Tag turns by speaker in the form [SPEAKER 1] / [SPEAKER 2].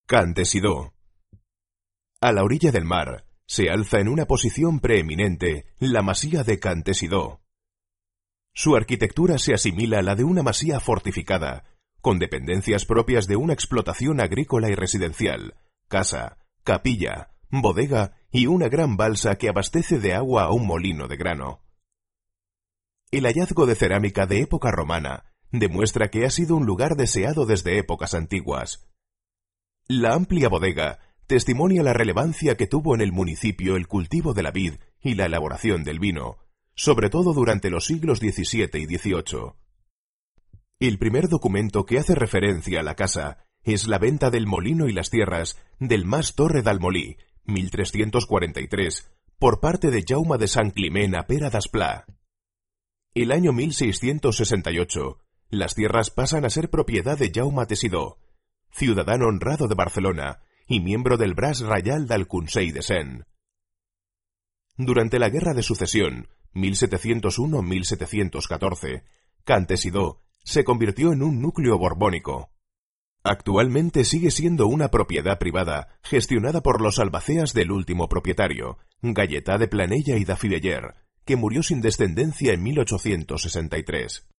[SPEAKER 1] Cantesido. A la orilla del mar se alza en una posición preeminente la masía de Cantesido. Su arquitectura se asimila a la de una masía fortificada, con dependencias propias de una explotación agrícola y residencial, casa, capilla, bodega y una gran balsa que abastece de agua a un molino de grano. El hallazgo de cerámica de época romana demuestra que ha sido un lugar deseado desde épocas antiguas. La amplia bodega testimonia la relevancia que tuvo en el municipio el cultivo de la vid y la elaboración del vino, sobre todo durante los siglos XVII y XVIII. El primer documento que hace referencia a la casa es la venta del molino y las tierras del Mas Torre d'Almolí, 1343, por parte de Jaume de Sant Climent a Pere d'Esplà. El año 1668, las tierras pasan a ser propiedad de Jaume Tessidó, ciudadano honrado de Barcelona y miembro del Braç Reial del Consell de Cent. Durante la Guerra de Sucesión, 1701-1714, Cantesido se convirtió en un núcleo borbónico. Actualmente sigue siendo una propiedad privada gestionada por los albaceas del último propietario, Gaietà de Planella y de Fideller, que murió sin descendencia en 1863.